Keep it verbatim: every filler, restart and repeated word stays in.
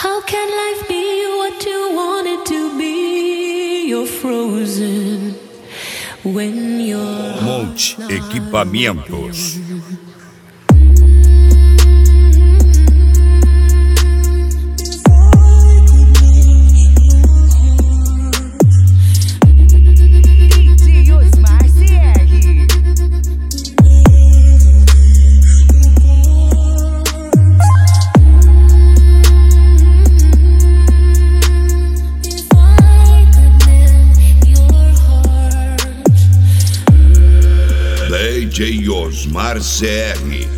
How can life be what you want it to be? You're frozen when you're Monte Equipamentos. D J Osmar C R.